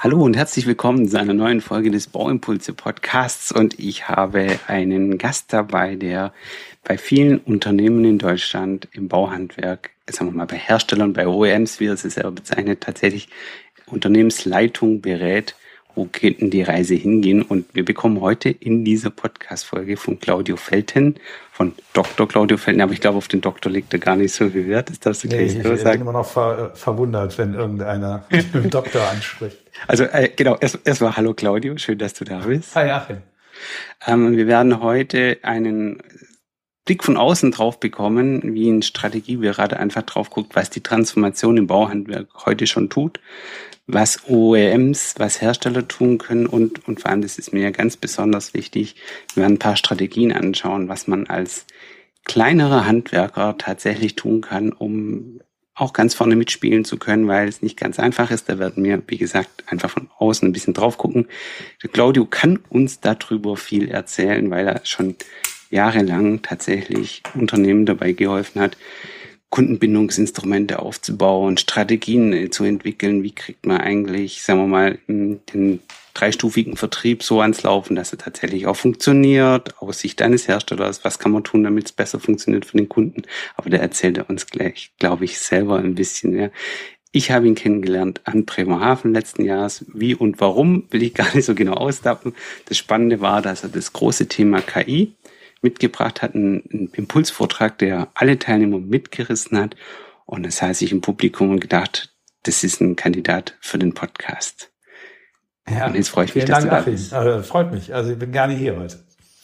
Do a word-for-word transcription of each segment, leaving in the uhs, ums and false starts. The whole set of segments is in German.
Hallo und herzlich willkommen zu einer neuen Folge des Bauimpulse Podcasts, und ich habe einen Gast dabei, der bei vielen Unternehmen in Deutschland im Bauhandwerk, sagen wir mal bei Herstellern, bei O E Ms, wie er es selber bezeichnet, tatsächlich Unternehmensleitung berät, wo geht denn die Reise hingehen. Und wir bekommen heute in dieser Podcast-Folge von Claudio Felten, von Doktor Claudio Felten, aber ich glaube, auf den Doktor liegt er gar nicht so viel Wert. Das darfst du nee, gleich ich so bin sagen. immer noch ver- verwundert, wenn irgendeiner den Doktor anspricht. Also äh, genau, erst, erstmal hallo Claudio, schön, dass du da bist. Hi Achim. Ähm, wir werden heute einen Blick von außen drauf bekommen, wie ein Strategieberater einfach drauf guckt, was die Transformation im Bauhandwerk heute schon tut, was O E Ms, was Hersteller tun können, und, und vor allem, das ist mir ja ganz besonders wichtig, wir werden ein paar Strategien anschauen, was man als kleinerer Handwerker tatsächlich tun kann, um auch ganz vorne mitspielen zu können, weil es nicht ganz einfach ist. Da werden wir, wie gesagt, einfach von außen ein bisschen drauf gucken. Der Claudio kann uns darüber viel erzählen, weil er schon jahrelang tatsächlich Unternehmen dabei geholfen hat, Kundenbindungsinstrumente aufzubauen, Strategien zu entwickeln. Wie kriegt man eigentlich, sagen wir mal, den dreistufigen Vertrieb so ans Laufen, dass er tatsächlich auch funktioniert, aus Sicht eines Herstellers. Was kann man tun, damit es besser funktioniert für den Kunden? Aber der erzählt er uns gleich, glaube ich, selber ein bisschen mehr. Ich habe ihn kennengelernt an Bremerhaven letzten Jahres. Wie und warum, will ich gar nicht so genau austappen. Das Spannende war, dass er das große Thema K I mitgebracht hat, einen Impulsvortrag, der alle Teilnehmer mitgerissen hat. Und das heißt, ich im Publikum und gedacht, das ist ein Kandidat für den Podcast. Ja, und jetzt freue ich mich, vielen dass Dank, du da Achim. bist. Also, freut mich. Also ich bin gerne hier heute.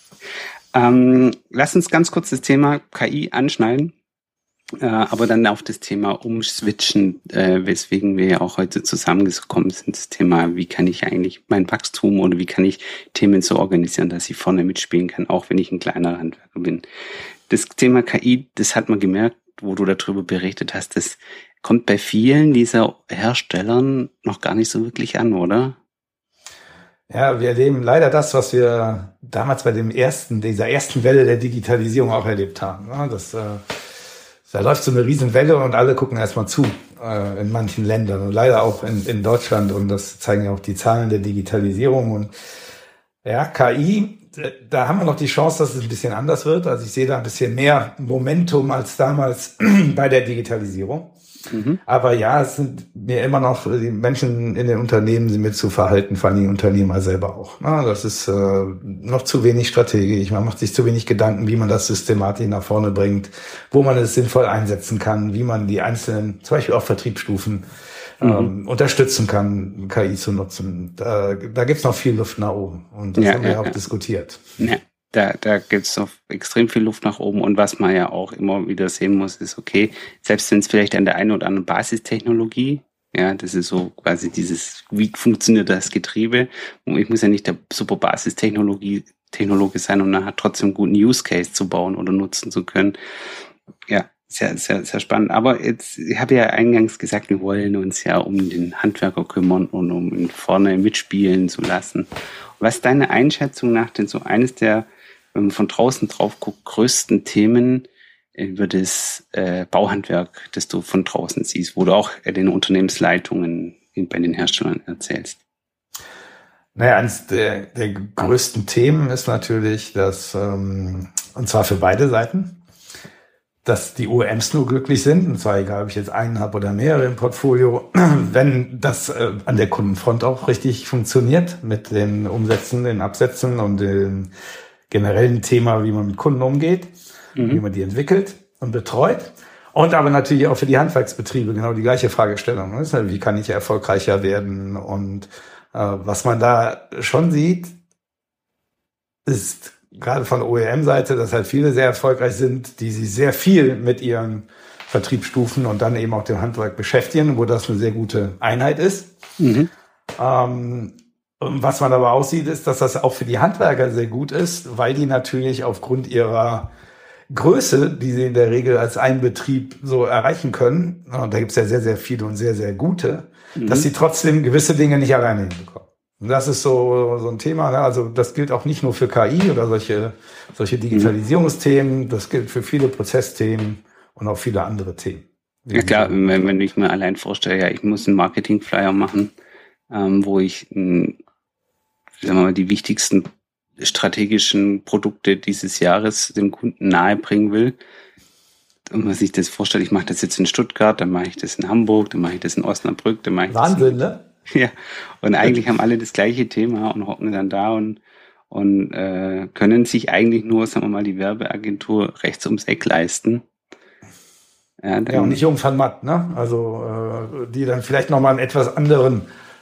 Ähm, lass uns ganz kurz das Thema K I anschneiden, äh, aber dann auf das Thema umswitchen, äh, weswegen wir ja auch heute zusammengekommen sind. Das Thema, wie kann ich eigentlich mein Wachstum oder wie kann ich Themen so organisieren, dass ich vorne mitspielen kann, auch wenn ich ein kleiner Handwerker bin. Das Thema K I, das hat man gemerkt, wo du darüber berichtet hast, das kommt bei vielen dieser Herstellern noch gar nicht so wirklich an, oder? Ja, wir erleben leider das, was wir damals bei dem ersten, dieser ersten Welle der Digitalisierung auch erlebt haben. Das, äh, da läuft so eine Riesenwelle und alle gucken erstmal zu, äh, in manchen Ländern und leider auch in, in Deutschland, und das zeigen ja auch die Zahlen der Digitalisierung. Und ja, K I, da haben wir noch die Chance, dass es ein bisschen anders wird. Also ich sehe da ein bisschen mehr Momentum als damals bei der Digitalisierung. Mhm. Aber ja, es sind mir immer noch, die Menschen in den Unternehmen sind mir zu verhalten, vor allem die Unternehmer selber auch. Na, das ist äh, noch zu wenig strategisch, man macht sich zu wenig Gedanken, wie man das systematisch nach vorne bringt, wo man es sinnvoll einsetzen kann, wie man die einzelnen, zum Beispiel auch Vertriebsstufen, mhm. ähm, unterstützen kann, K I zu nutzen. Da, da gibt's noch viel Luft nach oben, und das ja, haben wir ja, auch ja. diskutiert. Ja. Da, da gibt es noch extrem viel Luft nach oben, und was man ja auch immer wieder sehen muss, ist, okay, selbst wenn es vielleicht an der einen oder anderen Basistechnologie, ja, das ist so quasi dieses, wie funktioniert das Getriebe, und ich muss ja nicht der super Basistechnologie Technologe sein, um nachher trotzdem einen guten Use Case zu bauen oder nutzen zu können. Ja, sehr, sehr, sehr spannend. Aber jetzt, ich habe ja eingangs gesagt, wir wollen uns ja um den Handwerker kümmern und um ihn vorne mitspielen zu lassen. Was ist deine Einschätzung nach denn so eines der, wenn man von draußen drauf guckt, größten Themen über das äh, Bauhandwerk, das du von draußen siehst, wo du auch äh, den Unternehmensleitungen bei den Herstellern erzählst? Naja, eines der, der größten Themen ist natürlich, dass, ähm, und zwar für beide Seiten, dass die O E Ms nur glücklich sind, und zwar egal, ob ich jetzt einen habe oder mehrere im Portfolio, wenn das äh, an der Kundenfront auch richtig funktioniert, mit den Umsätzen, den Absätzen und dem generellen Thema, wie man mit Kunden umgeht, mhm. wie man die entwickelt und betreut. Und aber natürlich auch für die Handwerksbetriebe genau die gleiche Fragestellung. Ne? Wie kann ich erfolgreicher werden? Und äh, was man da schon sieht, ist gerade von O E M-Seite, dass halt viele sehr erfolgreich sind, die sich sehr viel mit ihren Vertriebsstufen und dann eben auch dem Handwerk beschäftigen, wo das eine sehr gute Einheit ist. Mhm. Ähm, was man aber auch sieht, ist, dass das auch für die Handwerker sehr gut ist, weil die natürlich aufgrund ihrer Größe, die sie in der Regel als einen Betrieb so erreichen können, und da gibt es ja sehr, sehr viele und sehr, sehr gute, mhm. dass sie trotzdem gewisse Dinge nicht alleine hinbekommen. Und das ist so, so ein Thema, ne? Also das gilt auch nicht nur für K I oder solche, solche Digitalisierungsthemen, das gilt für viele Prozessthemen und auch viele andere Themen. Ja klar, wenn, wenn ich mir allein vorstelle, ja, ich muss einen Marketing-Flyer machen, ähm, wo ich, sagen wir mal, die wichtigsten strategischen Produkte dieses Jahres dem Kunden nahebringen will. Und man sich das vorstellt, ich mache das jetzt in Stuttgart, dann mache ich das in Hamburg, dann mache ich das in Osnabrück, dann mache ich Wahnsinn, das in, ne? Ja, und eigentlich haben alle das gleiche Thema und hocken dann da und, und äh, können sich eigentlich nur, sagen wir mal, die Werbeagentur rechts ums Eck leisten. Ja, dann, ja und nicht Jung van Matt, ne? Also äh, die dann vielleicht nochmal einen etwas anderen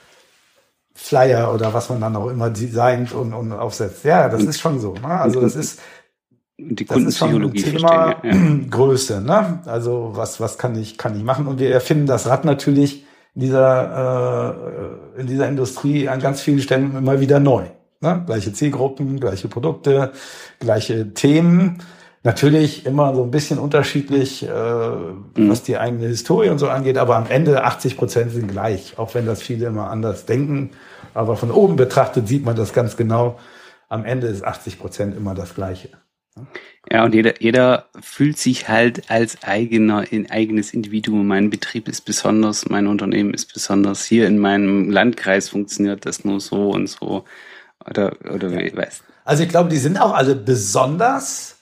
Flyer oder was man dann auch immer designt und, und aufsetzt. Ja, das und, ist schon so. Ne? Also das ist die das ist schon ein Thema ja. Größe. Ne? Also was was kann ich kann ich machen? Und wir erfinden das Rad natürlich in dieser äh, in dieser Industrie an ganz vielen Stellen immer wieder neu. Ne? Gleiche Zielgruppen, gleiche Produkte, gleiche Themen. Natürlich immer so ein bisschen unterschiedlich, äh, mhm. was die eigene Historie und so angeht, aber am Ende achtzig Prozent sind gleich, auch wenn das viele immer anders denken. Aber von oben betrachtet sieht man das ganz genau. Am Ende ist achtzig Prozent immer das Gleiche. Ja, und jeder, jeder fühlt sich halt als eigener, ein eigenes Individuum. Mein Betrieb ist besonders, mein Unternehmen ist besonders. Hier in meinem Landkreis funktioniert das nur so und so. Oder, oder ja. wie, weißt. Also ich glaube, die sind auch alle besonders.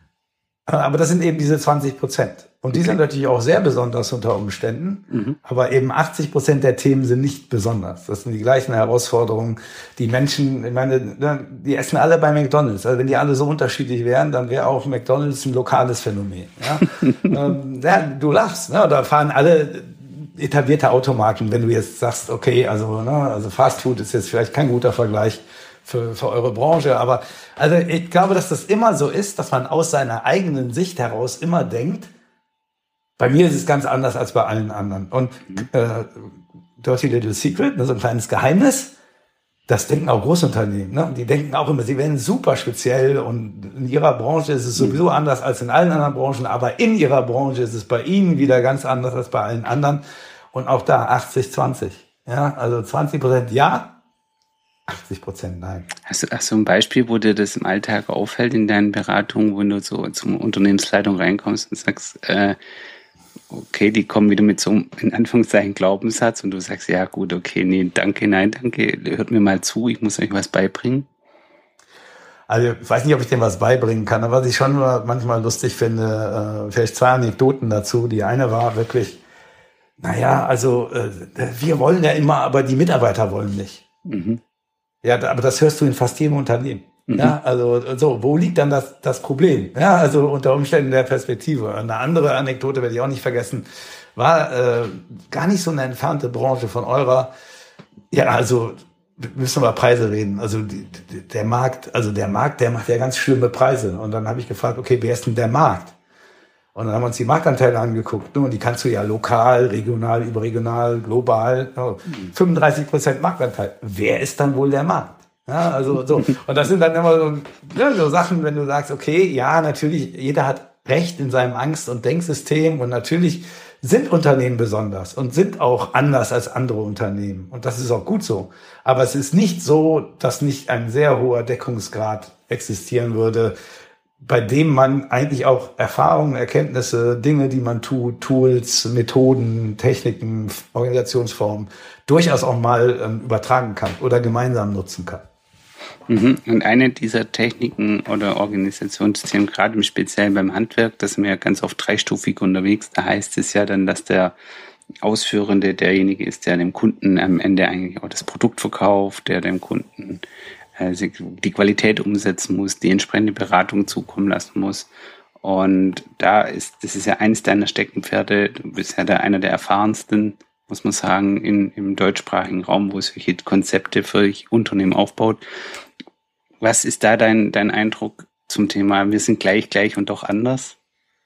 Aber das sind eben diese zwanzig Prozent. Und die okay. sind natürlich auch sehr besonders unter Umständen. Mhm. Aber eben achtzig Prozent der Themen sind nicht besonders. Das sind die gleichen Herausforderungen. Die Menschen, ich meine, die essen alle bei McDonald's. Also wenn die alle so unterschiedlich wären, dann wäre auch McDonald's ein lokales Phänomen. Ja, ähm, ja du lachst. Ne? Da fahren alle etablierte Automarken. Wenn du jetzt sagst, okay, also, ne, also Fast Food ist jetzt vielleicht kein guter Vergleich für, für eure Branche. Aber also ich glaube, dass das immer so ist, dass man aus seiner eigenen Sicht heraus immer denkt, bei mir ist es ganz anders als bei allen anderen. Und äh, Dirty Little Secret, ne, so ein kleines Geheimnis, das denken auch Großunternehmen. Ne? Die denken auch immer, sie werden super speziell und in ihrer Branche ist es sowieso anders als in allen anderen Branchen, aber in ihrer Branche ist es bei ihnen wieder ganz anders als bei allen anderen. Und auch da achtzig zwanzig. Ja, also zwanzig Prozent ja, achtzig Prozent nein. Hast du, hast du ein Beispiel, wo dir das im Alltag auffällt in deinen Beratungen, wenn du so zum Unternehmensleitung reinkommst und sagst, äh, okay, die kommen wieder mit so einem, in Anführungszeichen, Glaubenssatz und du sagst, ja gut, okay, nee, danke, nein, danke, hört mir mal zu, ich muss euch was beibringen? Also ich weiß nicht, ob ich dem was beibringen kann, aber was ich schon manchmal lustig finde, äh, vielleicht zwei Anekdoten dazu. Die eine war wirklich, naja, also äh, wir wollen ja immer, aber die Mitarbeiter wollen nicht. Mhm. Ja, aber das hörst du in fast jedem Unternehmen. Mhm. Ja, also so, wo liegt dann das das Problem? Ja, also unter Umständen der Perspektive. Eine andere Anekdote werde ich auch nicht vergessen, war äh, gar nicht so eine entfernte Branche von eurer. Ja, also müssen wir über Preise reden. Also die, der Markt, also der Markt, der macht ja ganz schlimme Preise. Und dann habe ich gefragt, okay, wer ist denn der Markt? Und dann haben wir uns die Marktanteile angeguckt. Und die kannst du ja lokal, regional, überregional, global. Oh, fünfunddreißig Prozent Marktanteil. Wer ist dann wohl der Markt? Ja, also so. Und das sind dann immer so, ja, so Sachen, wenn du sagst, okay, ja, natürlich, jeder hat Recht in seinem Angst- und Denksystem. Und natürlich sind Unternehmen besonders und sind auch anders als andere Unternehmen. Und das ist auch gut so. Aber es ist nicht so, dass nicht ein sehr hoher Deckungsgrad existieren würde, bei dem man eigentlich auch Erfahrungen, Erkenntnisse, Dinge, die man tut, Tools, Methoden, Techniken, Organisationsformen durchaus auch mal ähm, übertragen kann oder gemeinsam nutzen kann. Mhm. Und eine dieser Techniken oder Organisationsthemen, gerade im Speziellen beim Handwerk, da sind wir ja ganz oft dreistufig unterwegs, da heißt es ja dann, dass der Ausführende derjenige ist, der dem Kunden am Ende eigentlich auch das Produkt verkauft, der dem Kunden die Qualität umsetzen muss, die entsprechende Beratung zukommen lassen muss. Und da ist, das ist ja eines deiner Steckenpferde, du bist ja da einer der erfahrensten, muss man sagen, in, im deutschsprachigen Raum, wo es solche Konzepte für Unternehmen aufbaut. Was ist da dein, dein Eindruck zum Thema, wir sind gleich, gleich und doch anders?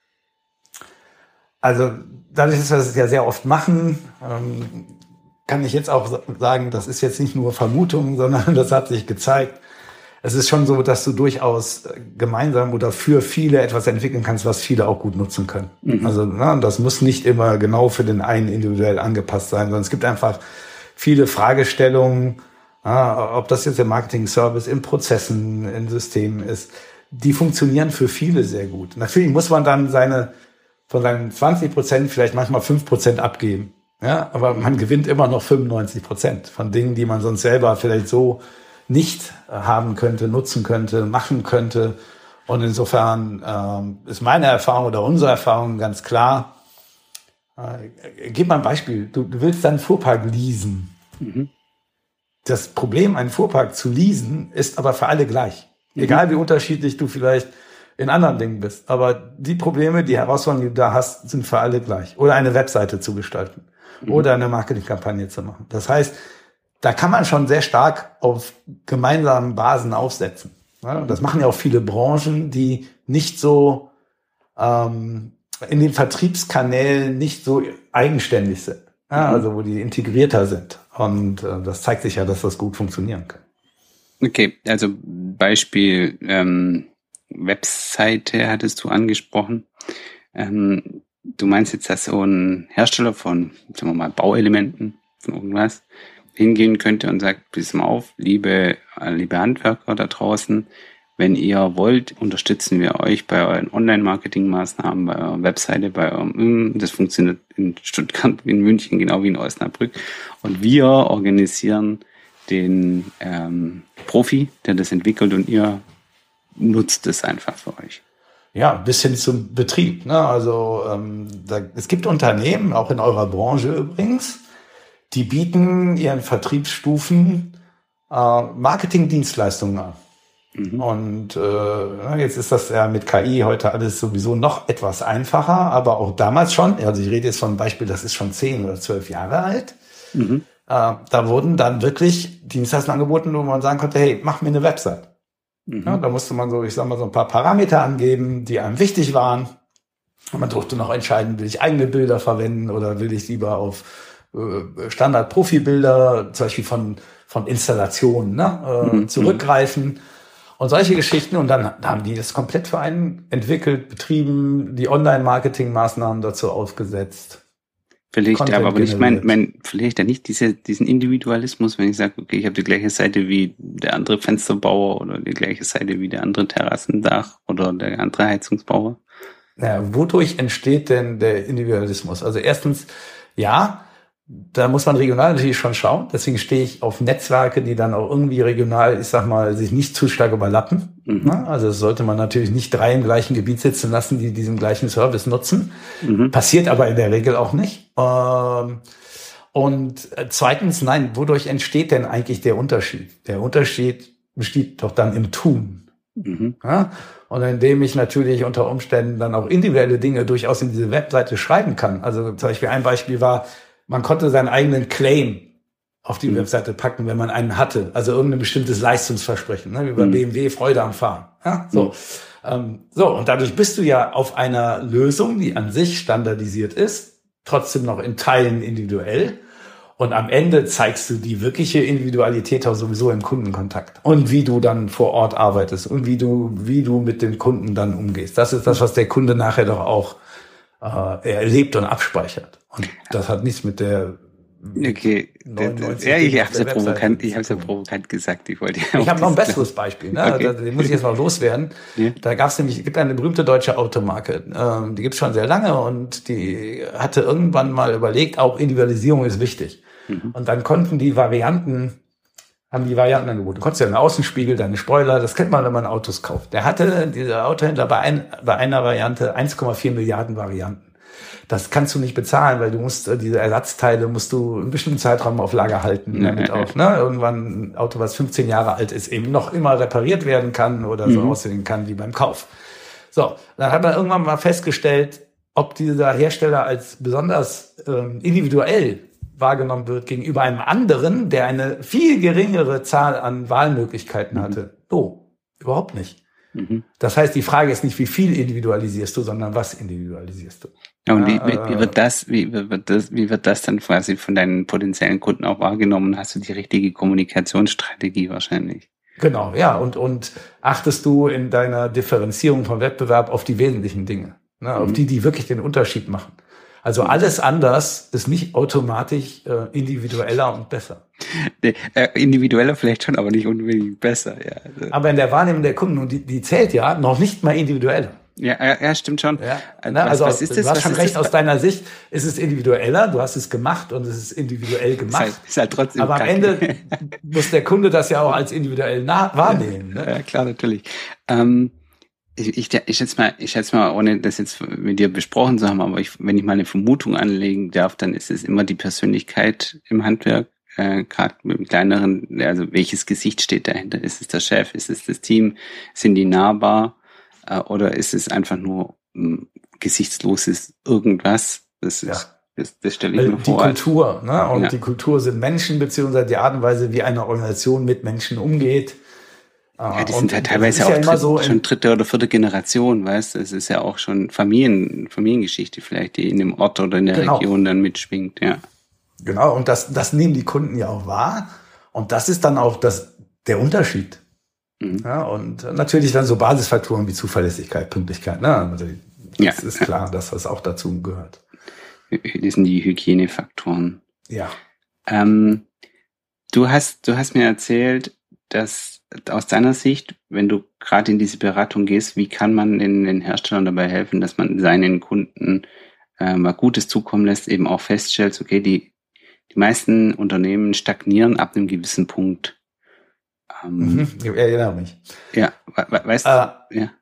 Also dadurch, dass wir das ja sehr oft machen, ähm, kann ich jetzt auch sagen, das ist jetzt nicht nur Vermutung, sondern das hat sich gezeigt. Es ist schon so, dass du durchaus gemeinsam oder für viele etwas entwickeln kannst, was viele auch gut nutzen können. Mhm. Also na, das muss nicht immer genau für den einen individuell angepasst sein, sondern es gibt einfach viele Fragestellungen, ja, ob das jetzt im Marketing-Service, in Prozessen, in Systemen ist, die funktionieren für viele sehr gut. Natürlich muss man dann seine von seinen zwanzig Prozent vielleicht manchmal fünf Prozent abgeben. Ja, aber man gewinnt immer noch fünfundneunzig Prozent von Dingen, die man sonst selber vielleicht so nicht haben könnte, nutzen könnte, machen könnte. Und insofern ähm, ist meine Erfahrung oder unsere Erfahrung ganz klar. Äh, gib mal ein Beispiel. Du, du willst deinen Fuhrpark leasen. Mhm. Das Problem, einen Fuhrpark zu leasen, ist aber für alle gleich. Mhm. Egal wie unterschiedlich du vielleicht in anderen Dingen bist. Aber die Probleme, die Herausforderungen, die du da hast, sind für alle gleich. Oder eine Webseite zu gestalten. Mhm. Oder eine Marketingkampagne zu machen. Das heißt, da kann man schon sehr stark auf gemeinsamen Basen aufsetzen. Ja, das machen ja auch viele Branchen, die nicht so ähm, in den Vertriebskanälen nicht so eigenständig sind. Ja, also wo die integrierter sind. Und äh, das zeigt sich ja, dass das gut funktionieren kann. Okay, also Beispiel ähm, Webseite hattest du angesprochen. Ähm, du meinst jetzt, dass so ein Hersteller von, sagen wir mal, Bauelementen, von irgendwas, hingehen könnte und sagt, pass mal auf, liebe, liebe Handwerker da draußen, wenn ihr wollt, unterstützen wir euch bei euren Online-Marketing-Maßnahmen, bei eurer Webseite, bei eurem, das funktioniert in Stuttgart, in München, genau wie in Osnabrück. Und wir organisieren den ähm, Profi, der das entwickelt, und ihr nutzt es einfach für euch. Ja, bis hin zum Betrieb. Ne? Also ähm, da, es gibt Unternehmen, auch in eurer Branche übrigens, die bieten ihren Vertriebsstufen äh, Marketingdienstleistungen an. Mhm. Und äh, jetzt ist das ja mit K I heute alles sowieso noch etwas einfacher, aber auch damals schon, also ich rede jetzt von einem Beispiel, das ist schon zehn oder zwölf Jahre alt, mhm. äh, da wurden dann wirklich Dienstleistungen angeboten, wo man sagen konnte, hey, mach mir eine Website. Mhm. Ja, da musste man so, ich sag mal, so ein paar Parameter angeben, die einem wichtig waren. Und man durfte noch entscheiden, will ich eigene Bilder verwenden oder will ich lieber auf Standard-Profi-Bilder, zum Beispiel von, von Installationen, ne, äh, mhm. zurückgreifen und solche Geschichten. Und dann haben die das komplett für einen entwickelt, betrieben, die Online-Marketing-Maßnahmen dazu aufgesetzt. Vielleicht, Content aber, aber ich meine, mein, vielleicht ja nicht diese, diesen Individualismus, wenn ich sage, okay, ich habe die gleiche Seite wie der andere Fensterbauer oder die gleiche Seite wie der andere Terrassendach oder der andere Heizungsbauer. Ja, wodurch entsteht denn der Individualismus? Also erstens, ja, da muss man regional natürlich schon schauen. Deswegen stehe ich auf Netzwerke, die dann auch irgendwie regional, ich sag mal, sich nicht zu stark überlappen. Mhm. Also sollte man natürlich nicht drei im gleichen Gebiet sitzen lassen, die diesen gleichen Service nutzen. Mhm. Passiert aber in der Regel auch nicht. Und zweitens, nein, wodurch entsteht denn eigentlich der Unterschied? Der Unterschied besteht doch dann im Tun. Mhm. Ja? Und indem ich natürlich unter Umständen dann auch individuelle Dinge durchaus in diese Webseite schreiben kann. Also zum Beispiel ein Beispiel war, man konnte seinen eigenen Claim auf die mhm. Webseite packen, wenn man einen hatte. Also irgendein bestimmtes Leistungsversprechen, ne? Wie bei mhm. B M W, Freude am Fahren. Ja? So. Mhm. Ähm, so, und dadurch bist du ja auf einer Lösung, die an sich standardisiert ist, trotzdem noch in Teilen individuell. Und am Ende zeigst du die wirkliche Individualität auch sowieso im Kundenkontakt. Und wie du dann vor Ort arbeitest und wie du, wie du mit den Kunden dann umgehst. Das ist das, was der Kunde nachher doch auch äh, erlebt und abspeichert. Und das hat nichts mit der Okay, ja, ich habe es ja provokant, ich habe es ja provokant gesagt. Ich wollte. Ja ich habe noch ein besseres Beispiel, ne? Okay. Den muss ich jetzt noch loswerden. Ja. Da gab es nämlich, gibt eine berühmte deutsche Automarke, ähm, die gibt es schon sehr lange und die hatte irgendwann mal überlegt, auch Individualisierung ist wichtig. Mhm. Und dann konnten die Varianten, haben die Varianten angeboten. Du konntest ja einen Außenspiegel, deine Spoiler, das kennt man, wenn man Autos kauft. Der hatte, dieser Autohändler, bei, ein, bei einer Variante eins Komma vier Milliarden Varianten. Das kannst du nicht bezahlen, weil du musst, diese Ersatzteile musst du einen bestimmten Zeitraum auf Lager halten, damit auch, ne, irgendwann ein Auto, was fünfzehn Jahre alt ist, eben noch immer repariert werden kann oder so mhm. aussehen kann wie beim Kauf. So, dann hat man irgendwann mal festgestellt, ob dieser Hersteller als besonders ähm, individuell wahrgenommen wird gegenüber einem anderen, der eine viel geringere Zahl an Wahlmöglichkeiten hatte. Oh, überhaupt nicht. Mhm. Das heißt, die Frage ist nicht, wie viel individualisierst du, sondern was individualisierst du. Ja, und wie, wie, wie wird das, wie wird das, wie wird das dann quasi von deinen potenziellen Kunden auch wahrgenommen? Hast du die richtige Kommunikationsstrategie wahrscheinlich? Genau, ja. Und, und achtest du in deiner Differenzierung vom Wettbewerb auf die wesentlichen Dinge, ne, mhm. auf die, die wirklich den Unterschied machen. Also alles anders ist nicht automatisch äh, individueller und besser. Nee, äh, individueller vielleicht schon, aber nicht unbedingt besser. Ja. Also. Aber in der Wahrnehmung der Kunden, und die, die zählt ja noch nicht mal individueller. Ja, ja, ja, stimmt schon. Ja, was, ne? Also was ist das? du hast was schon ist recht, das? aus deiner Sicht ist es individueller, du hast es gemacht und es ist individuell gemacht. Ist halt, ist halt trotzdem aber am kacke. Ende muss der Kunde das ja auch als individuell nah- wahrnehmen. Ja, Ne? ja, klar, natürlich. Ähm, ich, ich, ich schätze mal, ich schätze mal, ohne das jetzt mit dir besprochen zu haben, aber ich, wenn ich mal eine Vermutung anlegen darf, dann ist es immer die Persönlichkeit im Handwerk, äh, gerade mit dem kleineren, also welches Gesicht steht dahinter? Ist es der Chef? Ist es das Team? Sind die nahbar? Äh, oder ist es einfach nur ähm, gesichtsloses irgendwas? Das ist, Ja. das, das stelle ich Weil mir die vor. Kultur, ne? Und Ja. die Kultur sind Menschen, beziehungsweise die Art und Weise, wie eine Organisation mit Menschen umgeht. Ja, die und sind halt teilweise das ist auch ja immer dritt, so schon dritte oder vierte Generation, weißt du? Es ist ja auch schon Familien, Familiengeschichte vielleicht, die in dem Ort oder in der Genau. Region dann mitschwingt, ja. Genau, und das, das nehmen die Kunden ja auch wahr. Und das ist dann auch das, der Unterschied. Mhm. Ja, und natürlich dann so Basisfaktoren wie Zuverlässigkeit, Pünktlichkeit. Ne? Also das Ja, ist ja. klar, dass das auch dazu gehört. Das sind die Hygienefaktoren. Ja. Ähm, du hast, du hast mir erzählt, dass aus deiner Sicht, wenn du gerade in diese Beratung gehst, wie kann man den, den Herstellern dabei helfen, dass man seinen Kunden äh, mal Gutes zukommen lässt, eben auch feststellt, okay, die, die meisten Unternehmen stagnieren ab einem gewissen Punkt. Ähm, Mhm. Ich erinnere mich. Ja, we we weißt Äh, du, ja.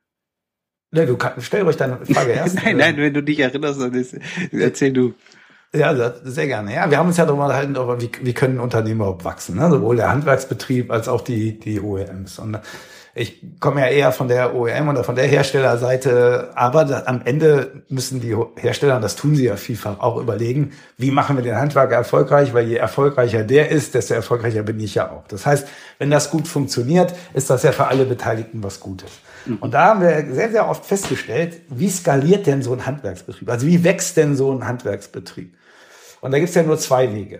Ne, du kann, stell ruhig deine Frage erst. nein, nein, wenn du dich erinnerst, dann ist, erzähl du. Ja, das- sehr gerne. Ja, wir haben uns ja darüber unterhalten, darüber, wie, wie können Unternehmen überhaupt wachsen, ne? Sowohl der Handwerksbetrieb als auch die, die O E Ms. Und ich komme ja eher von der O E M oder von der Herstellerseite, aber da, am Ende müssen die Hersteller, und das tun sie ja vielfach, auch überlegen, wie machen wir den Handwerker erfolgreich, weil je erfolgreicher der ist, desto erfolgreicher bin ich ja auch. Das heißt, wenn das gut funktioniert, ist das ja für alle Beteiligten was Gutes. Und da haben wir sehr, sehr oft festgestellt, wie skaliert denn so ein Handwerksbetrieb? Also wie wächst denn so ein Handwerksbetrieb? Und da gibt's ja nur zwei Wege.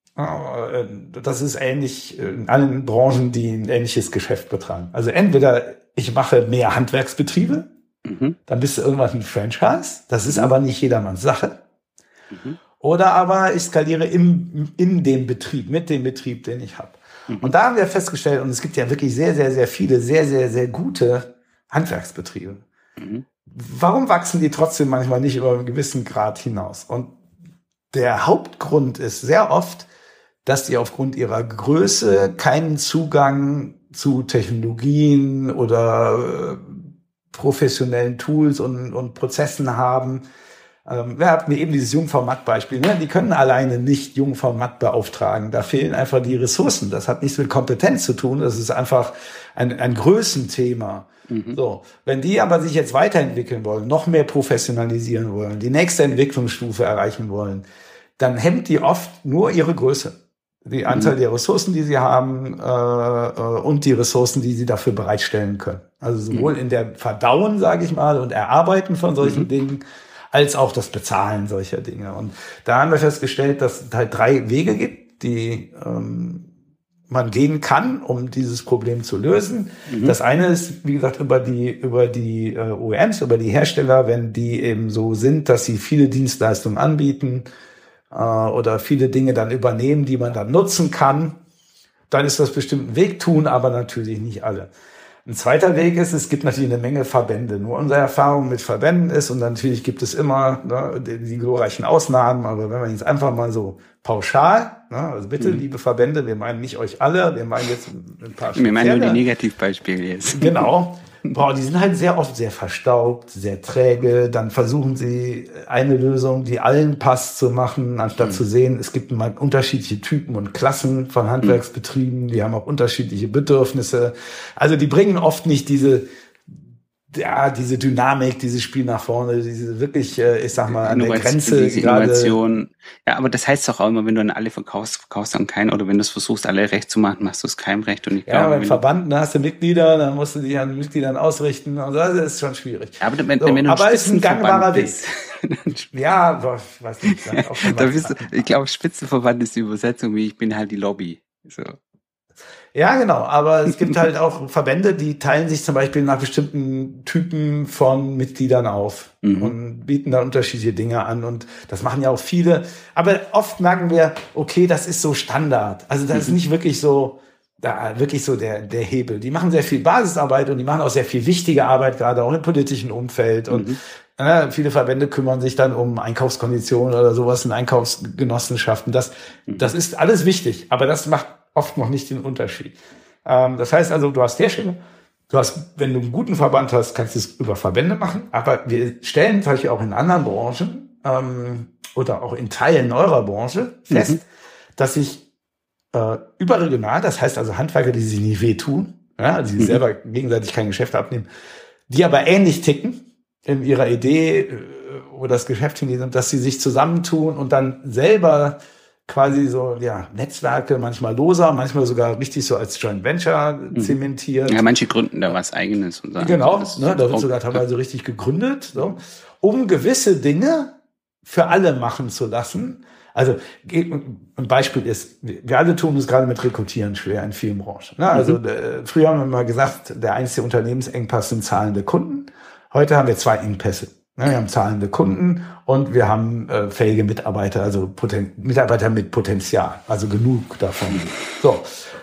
Das ist ähnlich in allen Branchen, die ein ähnliches Geschäft betreiben. Also entweder ich mache mehr Handwerksbetriebe, Mhm. dann bist du irgendwann ein Franchise. Das ist Mhm. aber nicht jedermanns Sache. Mhm. Oder aber ich skaliere im, in dem Betrieb, mit dem Betrieb, den ich habe. Mhm. Und da haben wir festgestellt, und es gibt ja wirklich sehr, sehr, sehr viele, sehr, sehr, sehr gute Handwerksbetriebe. Mhm. Warum wachsen die trotzdem manchmal nicht über einen gewissen Grad hinaus? Und der Hauptgrund ist sehr oft, dass die aufgrund ihrer Größe keinen Zugang zu Technologien oder äh, professionellen Tools und, und Prozessen haben. Ähm, wir hatten eben dieses Jungformat-Beispiel. Ne? Die können alleine nicht Jungformat beauftragen. Da fehlen einfach die Ressourcen. Das hat nichts mit Kompetenz zu tun. Das ist einfach ein, ein Größenthema. Mhm. So, wenn die aber sich jetzt weiterentwickeln wollen, noch mehr professionalisieren wollen, die nächste Entwicklungsstufe erreichen wollen, dann hemmt die oft nur ihre Größe. Die Anzahl Mhm. der Ressourcen, die sie haben, äh, äh, und die Ressourcen, die sie dafür bereitstellen können. Also sowohl Mhm. in der Verdauen, sage ich mal, und Erarbeiten von solchen Mhm. Dingen, als auch das Bezahlen solcher Dinge. Und da haben wir festgestellt, dass es halt drei Wege gibt, die ähm, man gehen kann, um dieses Problem zu lösen. Mhm. Das eine ist, wie gesagt, über die über die äh, O E Ms, über die Hersteller, wenn die eben so sind, dass sie viele Dienstleistungen anbieten äh, oder viele Dinge dann übernehmen, die man dann nutzen kann, dann ist das bestimmt ein Weg, tun aber natürlich nicht alle. Ein zweiter Weg ist, es gibt natürlich eine Menge Verbände. Nur unsere Erfahrung mit Verbänden ist, und natürlich gibt es immer ne, die, die glorreichen Ausnahmen, aber wenn man jetzt einfach mal so pauschal, ne, also bitte, Mhm. liebe Verbände, wir meinen nicht euch alle, wir meinen jetzt ein paar Wir meinen nur die spezielle. Negativbeispiele jetzt. Genau. Boah, die sind halt sehr oft sehr verstaubt, sehr träge. Dann versuchen sie eine Lösung, die allen passt, zu machen, anstatt Mhm. zu sehen, es gibt mal unterschiedliche Typen und Klassen von Handwerksbetrieben, die haben auch unterschiedliche Bedürfnisse. Also die bringen oft nicht diese, ja, diese Dynamik, dieses Spiel nach vorne, diese wirklich, äh, ich sag mal, an der Innovation- Grenze diese gerade. Innovation. Ja, aber das heißt doch auch immer, wenn du an alle verkaufst, verkaufst du an keinen, oder wenn du es versuchst, alle recht zu machen, machst du es keinem recht. Und ich Ja, glaube, beim wenn Verband, da hast du Mitglieder, dann musst du dich an Mitgliedern ausrichten. Und das ist schon schwierig. du, aber wenn, So, wenn du ein aber es ist ein gangbarer Spitzenverband Weg. bist, Ja, boah, ich weiß nicht. da auch schon da was bist du, ich glaube, Spitzenverband ist die Übersetzung, wie ich bin halt die Lobby. So. Ja, genau. Aber es gibt halt auch Verbände, die teilen sich zum Beispiel nach bestimmten Typen von Mitgliedern auf Mhm. und bieten dann unterschiedliche Dinge an. Und das machen ja auch viele. Aber oft merken wir, okay, das ist so Standard. Also das ist nicht wirklich so da wirklich so der, der Hebel. Die machen sehr viel Basisarbeit und die machen auch sehr viel wichtige Arbeit, gerade auch im politischen Umfeld. Und mhm. äh, viele Verbände kümmern sich dann um Einkaufskonditionen oder sowas in Einkaufsgenossenschaften. Das, mhm. das ist alles wichtig, aber das macht oft noch nicht den Unterschied. Ähm, das heißt also, du hast Hersteller, du hast, wenn du einen guten Verband hast, kannst du es über Verbände machen, aber wir stellen zum Beispiel auch in anderen Branchen ähm, oder auch in Teilen eurer Branche fest, mhm. dass sich äh, überregional, das heißt also Handwerker, die sich nicht wehtun, ja, die mhm. selber gegenseitig kein Geschäft abnehmen, die aber ähnlich ticken in ihrer Idee, äh, wo das Geschäft hingeht, dass sie sich zusammentun und dann selber quasi so, ja, Netzwerke, manchmal loser, manchmal sogar richtig so als Joint Venture mhm. zementiert. Ja, manche gründen da was Eigenes und sagen. Genau, ne, da wird sogar teilweise richtig gegründet, so, um gewisse Dinge für alle machen zu lassen. Also ein Beispiel ist, wir alle tun uns gerade mit Rekrutieren schwer in vielen Branchen. Ne? Also mhm. äh, früher haben wir mal gesagt, der einzige Unternehmensengpass sind zahlende Kunden. Heute haben wir zwei Engpässe. Ne? Wir haben zahlende Kunden und wir haben äh, fähige Mitarbeiter, also Poten- Mitarbeiter mit Potenzial, also genug davon. So.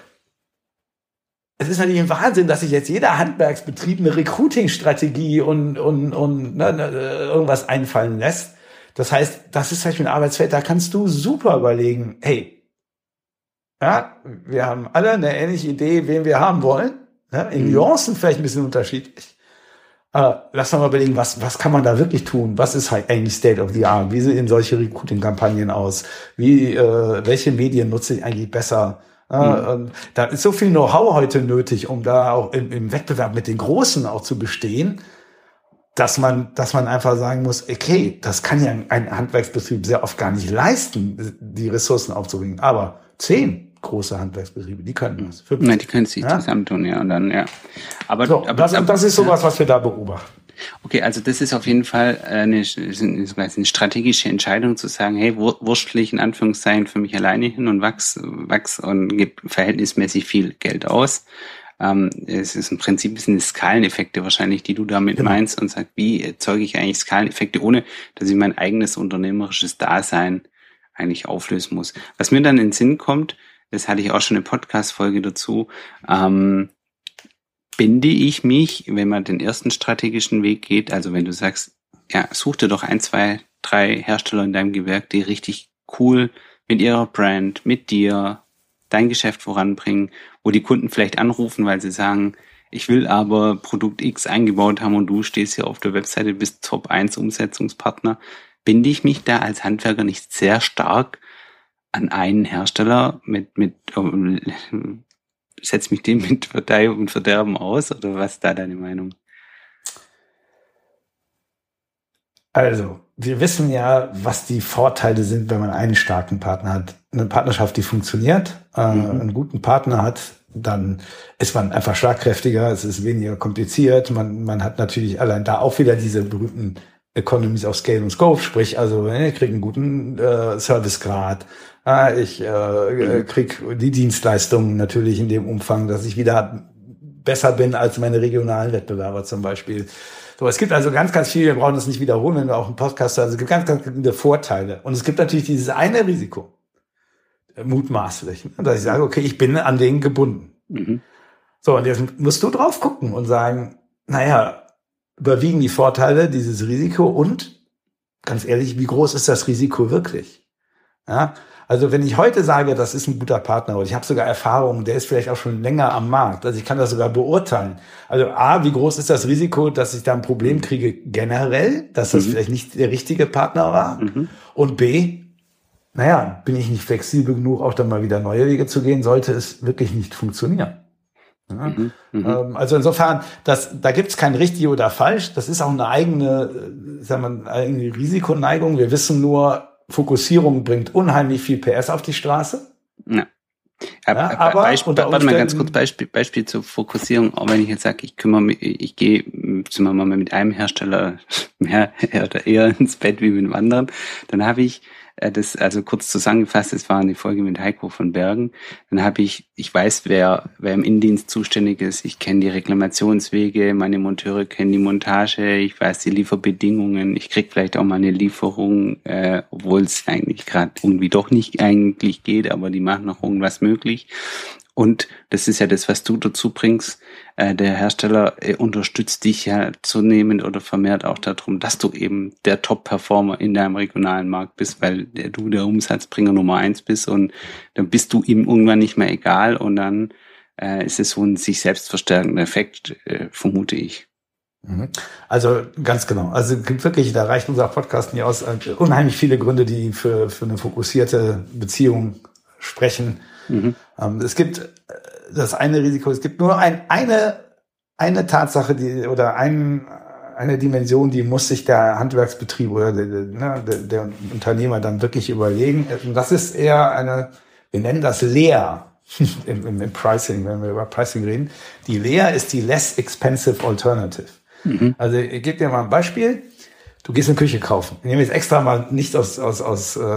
Es ist natürlich ein Wahnsinn, dass sich jetzt jeder Handwerksbetrieb eine Recruiting-Strategie und, und, und ne, irgendwas einfallen lässt. Das heißt, das ist zum Beispiel ein Arbeitsfeld, da kannst du super überlegen, hey, ja, wir haben alle eine ähnliche Idee, wen wir haben wollen. Ja, in Nuancen vielleicht ein bisschen unterschiedlich. Aber lass uns mal überlegen, was, was kann man da wirklich tun? Was ist halt eigentlich State of the Art? Wie sehen solche Recruiting-Kampagnen aus? Wie, äh, welche Medien nutze ich eigentlich besser? Ja, mhm. Da ist so viel Know-how heute nötig, um da auch im, im Wettbewerb mit den Großen auch zu bestehen, dass man, dass man einfach sagen muss, okay, das kann ja ein Handwerksbetrieb sehr oft gar nicht leisten, die Ressourcen aufzubringen. Aber zehn große Handwerksbetriebe, die können das. Nein, die können sich ja? zusammentun, ja, und dann, ja. Aber, so, aber das, aber das ist sowas, was wir da beobachten. Okay, also das ist auf jeden Fall eine, eine strategische Entscheidung zu sagen, hey, wurschtel ich in Anführungszeichen für mich alleine hin und wachs, wachs und gebe verhältnismäßig viel Geld aus. Ähm, es ist im Prinzip ein bisschen Skaleneffekte wahrscheinlich, die du damit genau. meinst und sagst, wie erzeuge ich eigentlich Skaleneffekte, ohne dass ich mein eigenes unternehmerisches Dasein eigentlich auflösen muss. Was mir dann in den Sinn kommt, das hatte ich auch schon eine Podcast-Folge dazu, ähm, binde ich mich, wenn man den ersten strategischen Weg geht, also wenn du sagst, ja, such dir doch ein, zwei, drei Hersteller in deinem Gewerk, die richtig cool mit ihrer Brand, mit dir dein Geschäft voranbringen, wo die Kunden vielleicht anrufen, weil sie sagen, ich will aber Produkt X eingebaut haben und du stehst hier auf der Webseite, bist Top eins Umsetzungspartner, binde ich mich da als Handwerker nicht sehr stark an einen Hersteller mit, mit, setz mich dem mit Verteilung und Verderben aus, oder was ist da deine Meinung? Also, wir wissen ja, was die Vorteile sind, wenn man einen starken Partner hat. Eine Partnerschaft, die funktioniert, äh, mhm. einen guten Partner hat, dann ist man einfach schlagkräftiger, es ist weniger kompliziert, man, man hat natürlich allein da auch wieder diese berühmten Economies of Scale und Scope, sprich, also ich kriege einen guten äh, Servicegrad, äh, ich äh, kriege die Dienstleistungen natürlich in dem Umfang, dass ich wieder besser bin als meine regionalen Wettbewerber zum Beispiel. So, es gibt also ganz, ganz viele, wir brauchen das nicht wiederholen, wenn wir auch einen Podcast haben, also es gibt ganz, ganz viele Vorteile. Und es gibt natürlich dieses eine Risiko, mutmaßlich, dass ich sage, okay, ich bin an den gebunden. Mhm. So, und jetzt musst du drauf gucken und sagen, naja, überwiegen die Vorteile, dieses Risiko und, ganz ehrlich, wie groß ist das Risiko wirklich? Ja, also wenn ich heute sage, das ist ein guter Partner und ich habe sogar Erfahrung, der ist vielleicht auch schon länger am Markt, also ich kann das sogar beurteilen. Also A, wie groß ist das Risiko, dass ich da ein Problem kriege generell, dass das mhm. vielleicht nicht der richtige Partner war? Mhm. Und B, naja, bin ich nicht flexibel genug, auch dann mal wieder neue Wege zu gehen, sollte es wirklich nicht funktionieren. Ja, mhm, ähm, also insofern, das, da gibt's kein richtig oder falsch. Das ist auch eine eigene, sagen wir, eine eigene Risikoneigung. Wir wissen nur, Fokussierung bringt unheimlich viel P S auf die Straße. Ja. Ja, ja, aber Beispiel, warte mal ganz kurz Beispiel, Beispiel zur Fokussierung. Auch wenn ich jetzt sage, ich kümmere mich, ich gehe, sind wir mal mit einem Hersteller mehr oder eher ins Bett wie mit dem anderen, dann habe ich das, also kurz zusammengefasst, es war eine Folge mit Heiko von Bergen. Dann habe ich, ich weiß, wer, wer im Innendienst zuständig ist. Ich kenne die Reklamationswege, meine Monteure kennen die Montage, ich weiß die Lieferbedingungen. Ich krieg vielleicht auch mal eine Lieferung, äh, obwohl es eigentlich gerade irgendwie doch nicht eigentlich geht, aber die machen noch irgendwas möglich. Und das ist ja das, was du dazu bringst. Äh, der Hersteller äh, unterstützt dich ja zunehmend oder vermehrt auch darum, dass du eben der Top-Performer in deinem regionalen Markt bist, weil der, du der Umsatzbringer Nummer eins bist und dann bist du ihm irgendwann nicht mehr egal und dann äh, ist es so ein sich selbst verstärkender Effekt, äh, vermute ich. Also ganz genau. Also es gibt wirklich, da reicht unser Podcast nie aus, unheimlich viele Gründe, die für, für eine fokussierte Beziehung sprechen. Mhm. Ähm, es gibt das eine Risiko, es gibt nur ein, eine, eine Tatsache, die, oder ein, eine Dimension, die muss sich der Handwerksbetrieb oder der, der, der Unternehmer dann wirklich überlegen. Und das ist eher eine, wir nennen das Leer im, im, im Pricing, wenn wir über Pricing reden. Die Leer ist die less expensive alternative. Mhm. Also ich gebe dir mal ein Beispiel. Du gehst eine Küche kaufen. Ich nehme jetzt extra mal nicht aus aus aus äh, äh,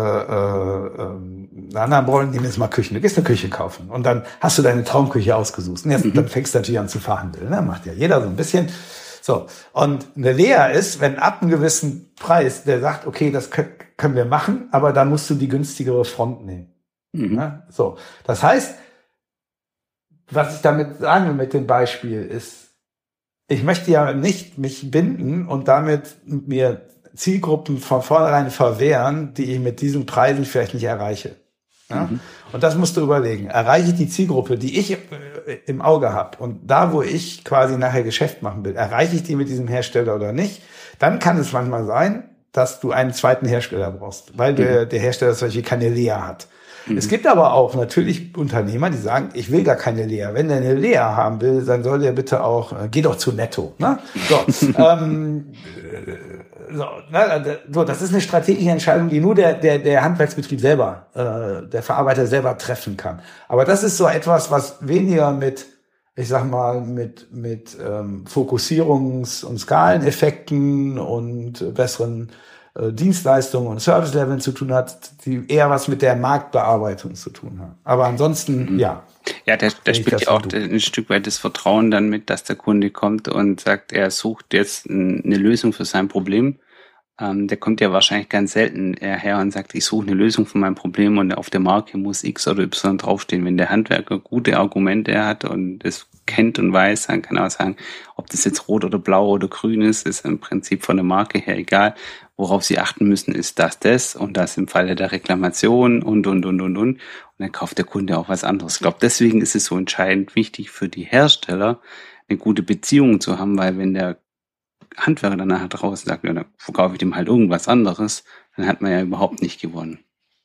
einer anderen Branche, nehme jetzt mal Küchen. Du gehst eine Küche kaufen und dann hast du deine Traumküche ausgesucht. Und jetzt mhm. dann fängst du natürlich an zu verhandeln. Ne? Macht ja jeder so ein bisschen. So, und eine Leer ist, wenn ab einem gewissen Preis, der sagt, okay, das können, können wir machen, aber da musst du die günstigere Front nehmen. Mhm. Ne? So, das heißt, was ich damit sagen will mit dem Beispiel ist, ich möchte ja nicht mich binden und damit mir Zielgruppen von vornherein verwehren, die ich mit diesen Preisen vielleicht nicht erreiche. Ja? Mhm. Und das musst du überlegen. Erreiche ich die Zielgruppe, die ich im Auge habe und da, wo ich quasi nachher Geschäft machen will, erreiche ich die mit diesem Hersteller oder nicht? Dann kann es manchmal sein, dass du einen zweiten Hersteller brauchst, weil mhm. der, der Hersteller zum Beispiel keine Leer hat. Es gibt aber auch natürlich Unternehmer, die sagen, ich will gar keine Leer. Wenn der eine Leer haben will, dann soll der bitte auch, äh, geh doch zu Netto. Ne? So, ähm, so, ne, so, das ist eine strategische Entscheidung, die nur der, der, der Handwerksbetrieb selber, äh, der Verarbeiter selber treffen kann. Aber das ist so etwas, was weniger mit, ich sag mal, mit, mit ähm, Fokussierungs- und Skaleneffekten und besseren Dienstleistungen und Service-Leveln zu tun hat, die eher was mit der Marktbearbeitung zu tun haben. Aber ansonsten, mhm. ja. Ja, da, da spielt ja auch ein Stück weit das Vertrauen dann mit, dass der Kunde kommt und sagt, er sucht jetzt eine Lösung für sein Problem. Ähm, der kommt ja wahrscheinlich ganz selten her und sagt, ich suche eine Lösung für mein Problem und auf der Marke muss X oder Y draufstehen. Wenn der Handwerker gute Argumente hat und es kennt und weiß, dann kann er auch sagen, ob das jetzt rot oder blau oder grün ist, ist im Prinzip von der Marke her egal. Worauf sie achten müssen, ist das, das und das im Falle der Reklamation und, und, und, und, und. Und dann kauft der Kunde auch was anderes. Ich glaube, deswegen ist es so entscheidend wichtig für die Hersteller, eine gute Beziehung zu haben, weil wenn der Handwerker dann nachher draußen sagt, ja, dann verkaufe ich dem halt irgendwas anderes, dann hat man ja überhaupt nicht gewonnen.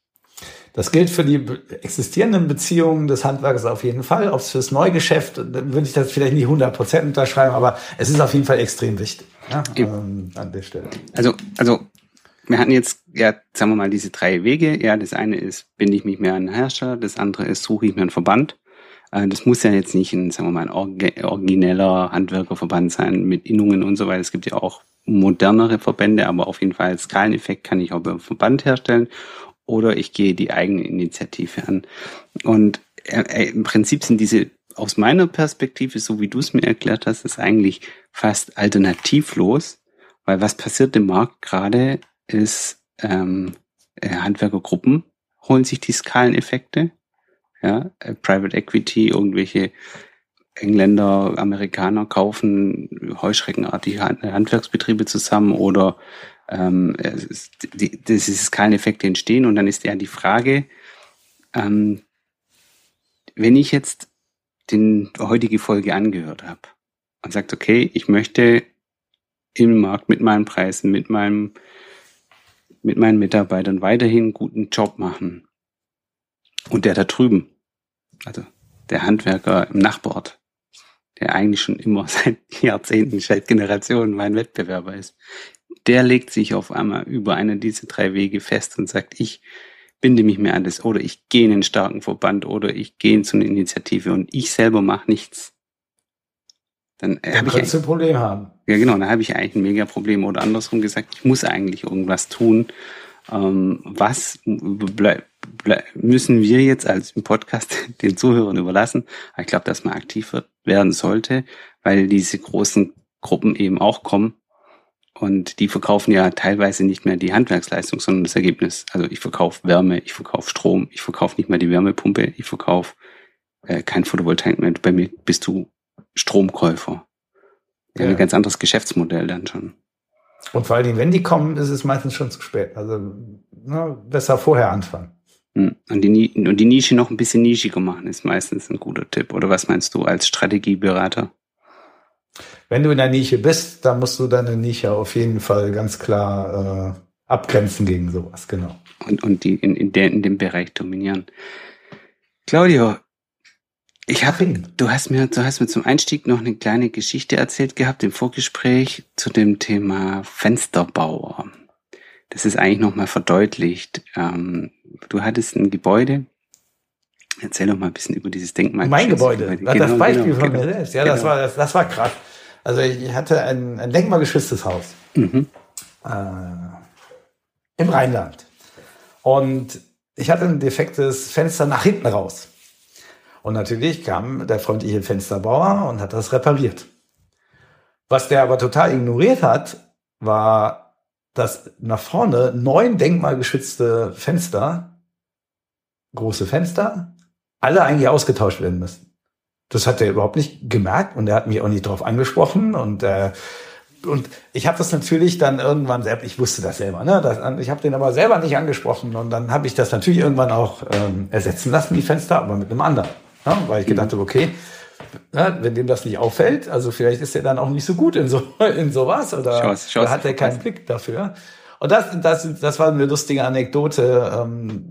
Das gilt für die existierenden Beziehungen des Handwerkers auf jeden Fall. Ob es fürs Neugeschäft, dann würde ich das vielleicht nicht hundert Prozent unterschreiben, aber es ist auf jeden Fall extrem wichtig, ja, ähm, an der Stelle. Also, also wir hatten jetzt, ja, sagen wir mal, diese drei Wege. Ja, das eine ist, binde ich mich mehr an den Hersteller, das andere ist, suche ich mir einen Verband. Äh, das muss ja jetzt nicht ein, sagen wir mal, ein origineller Handwerkerverband sein mit Innungen und so weiter. Es gibt ja auch modernere Verbände, aber auf jeden Fall als Skaleneffekt kann ich auch beim Verband herstellen. Oder ich gehe die eigene Initiative an. Und äh, im Prinzip sind diese, aus meiner Perspektive, so wie du es mir erklärt hast, ist eigentlich fast alternativlos, weil was passiert im Markt gerade ist, ähm, äh, Handwerkergruppen holen sich die Skaleneffekte, ja, äh, Private Equity, irgendwelche Engländer, Amerikaner kaufen heuschreckenartige Handwerksbetriebe zusammen oder ähm, die, das ist Skaleneffekte entstehen und dann ist ja die Frage, ähm, wenn ich jetzt den heutige Folge angehört habe und sagt, okay, ich möchte im Markt mit meinen Preisen, mit meinem, mit meinen Mitarbeitern weiterhin einen guten Job machen und der da drüben, also der Handwerker im Nachbarort, der eigentlich schon immer seit Jahrzehnten, seit Generationen mein Wettbewerber ist, der legt sich auf einmal über einen dieser drei Wege fest und sagt, ich binde mich mehr an das oder ich gehe in einen starken Verband oder ich gehe zu einer Initiative und ich selber mache nichts. Dann, dann habe ich ein Problem haben. Ja, genau, dann habe ich eigentlich ein mega Problem oder andersrum gesagt, ich muss eigentlich irgendwas tun. Ähm, was bleib, bleib, müssen wir jetzt als im Podcast den Zuhörern überlassen? Ich glaube, dass man aktiv wird, werden sollte, weil diese großen Gruppen eben auch kommen. Und die verkaufen ja teilweise nicht mehr die Handwerksleistung, sondern das Ergebnis. Also ich verkaufe Wärme, ich verkaufe Strom, ich verkaufe nicht mehr die Wärmepumpe, ich verkaufe äh, kein Photovoltaik mehr. Bei mir bist du Stromkäufer. Ja, Ja. ein ganz anderes Geschäftsmodell dann schon. Und vor allen Dingen, wenn die kommen, ist es meistens schon zu spät. Also ne, besser vorher anfangen. Und die, und die Nische noch ein bisschen nischiger machen, ist meistens ein guter Tipp. Oder was meinst du als Strategieberater? Wenn du in der Nische bist, dann musst du deine Nische auf jeden Fall ganz klar äh, abgrenzen gegen sowas, genau. Und, und die in, in, der, in dem Bereich dominieren. Claudio, ich habe, du hast mir, du hast mir zum Einstieg noch eine kleine Geschichte erzählt gehabt im Vorgespräch zu dem Thema Fensterbauer. Das ist eigentlich nochmal verdeutlicht. Ähm, du hattest ein Gebäude. Erzähl doch mal ein bisschen über dieses Denkmal. Mein Gebäude, Gebäude. das Genau, Beispiel genau, von genau. mir selbst. Ja, das Genau. war das, das war krass. Also ich hatte ein, ein denkmalgeschütztes Haus Mhm. äh, im Rheinland. Und ich hatte ein defektes Fenster nach hinten raus. Und natürlich kam der freundliche Fensterbauer und hat das repariert. Was der aber total ignoriert hat, war, dass nach vorne neun denkmalgeschützte Fenster, große Fenster, alle eigentlich ausgetauscht werden müssen. Das hat er überhaupt nicht gemerkt und er hat mich auch nicht drauf angesprochen und äh, und ich habe das natürlich dann irgendwann selbst, ich wusste das selber, ne? Das, ich habe den aber selber nicht angesprochen und dann habe ich das natürlich irgendwann auch ähm, ersetzen lassen, die Fenster, aber mit einem anderen. Ja? Weil ich gedacht habe, okay, ja, wenn dem das nicht auffällt, also vielleicht ist er dann auch nicht so gut in so in sowas oder Schaus, Schaus, da hat er keinen Blick dafür. Und das, das, das war eine lustige Anekdote, ähm,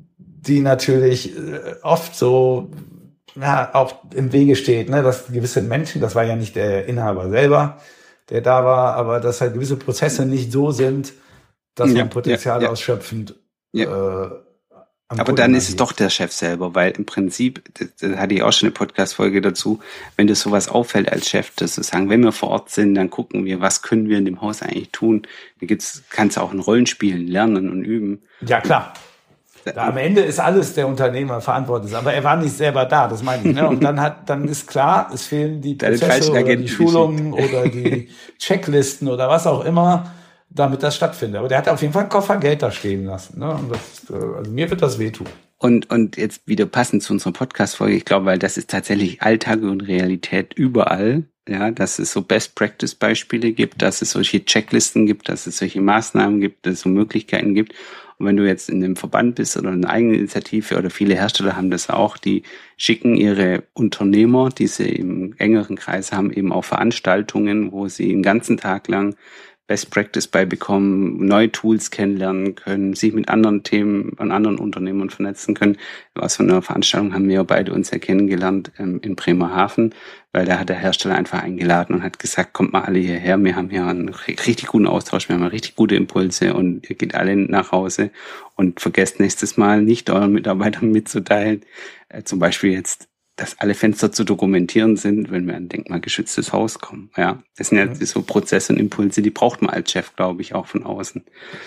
die natürlich oft so ja, auch im Wege steht, ne? Dass gewisse Menschen, das war ja nicht der Inhaber selber, der da war, aber dass halt gewisse Prozesse nicht so sind, dass Ja, man Potenzial ja, ja. ausschöpfend Ja. äh, am Aber Kunden dann ist es agiert. doch der Chef selber, weil im Prinzip, das, das hatte ich auch schon eine Podcast-Folge dazu, wenn dir sowas auffällt als Chef, das zu sagen, wenn wir vor Ort sind, dann gucken wir, was können wir in dem Haus eigentlich tun. Da gibt's, kannst du auch ein Rollenspielen lernen und üben. Ja, klar. Da, am Ende ist alles der Unternehmer verantwortlich, aber er war nicht selber da, das meine ich. Ne? Und dann hat, dann ist klar, es fehlen die Da hat den Prozesse falschen oder Agenten die Schulungen oder die Checklisten oder was auch immer, damit das stattfindet. Aber der hat auf jeden Fall einen Koffer Geld da stehen lassen. Ne? Und das, also mir wird das wehtun. Und, und jetzt wieder passend zu unserer Podcast-Folge, ich glaube, weil das ist tatsächlich Alltag und Realität überall, ja, dass es so Best-Practice-Beispiele gibt, dass es solche Checklisten gibt, dass es solche Maßnahmen gibt, dass es so Möglichkeiten gibt. Und wenn du jetzt in einem Verband bist oder eine eigene Initiative oder viele Hersteller haben das auch, die schicken ihre Unternehmer, die sie im engeren Kreis haben, eben auf Veranstaltungen, wo sie den ganzen Tag lang Best Practice beibekommen, neue Tools kennenlernen können, sich mit anderen Themen und anderen Unternehmern vernetzen können. Aus so einer Veranstaltung haben wir beide uns ja kennengelernt ähm, in Bremerhaven, weil da hat der Hersteller einfach eingeladen und hat gesagt, kommt mal alle hierher, wir haben hier einen richtig guten Austausch, wir haben richtig gute Impulse und ihr geht alle nach Hause und vergesst nächstes Mal nicht euren Mitarbeitern mitzuteilen, äh, zum Beispiel jetzt, dass alle Fenster zu dokumentieren sind, wenn wir an ein denkmalgeschütztes Haus kommen. Ja, das sind ja Mhm. so Prozesse und Impulse, die braucht man als Chef, glaube ich, auch von außen.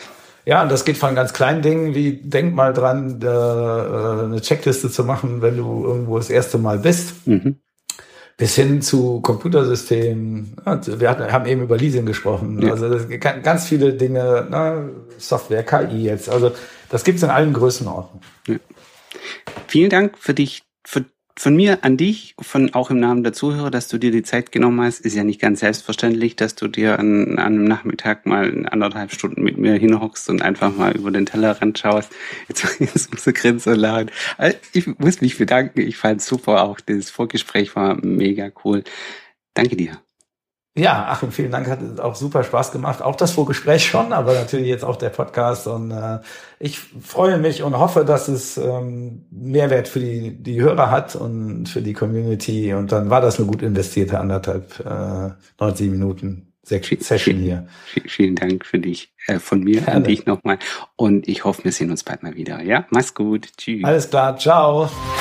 Ja, und das geht von ganz kleinen Dingen wie, denk mal dran, da, äh, eine Checkliste zu machen, wenn du irgendwo das erste Mal bist, Mhm. bis hin zu Computersystemen. Ja, wir hatten, haben eben über Leasing gesprochen. Ja. Also das, ganz viele Dinge, ne, Software, K I jetzt. Also das gibt's in allen Größenordnungen. Ja. Vielen Dank für dich, für Von mir an dich, von auch im Namen der Zuhörer, dass du dir die Zeit genommen hast. Ist ja nicht ganz selbstverständlich, dass du dir an, an einem Nachmittag mal anderthalb Stunden mit mir hinhockst und einfach mal über den Tellerrand schaust. Jetzt, jetzt muss der Grinsen lachen. Also ich muss mich bedanken. Ich fand es super. Auch das Vorgespräch war mega cool. Danke dir. Ja, Achim, vielen Dank, hat auch super Spaß gemacht. Auch das Vorgespräch schon, aber natürlich jetzt auch der Podcast. Und äh, ich freue mich und hoffe, dass es ähm, Mehrwert für die die Hörer hat und für die Community. Und dann war das eine gut investierte anderthalb, äh, neunzig Minuten Session hier. Vielen Dank für dich, äh, von mir Gerne. an dich nochmal. Und ich hoffe, wir sehen uns bald mal wieder. Ja, mach's gut. Tschüss. Alles klar, ciao.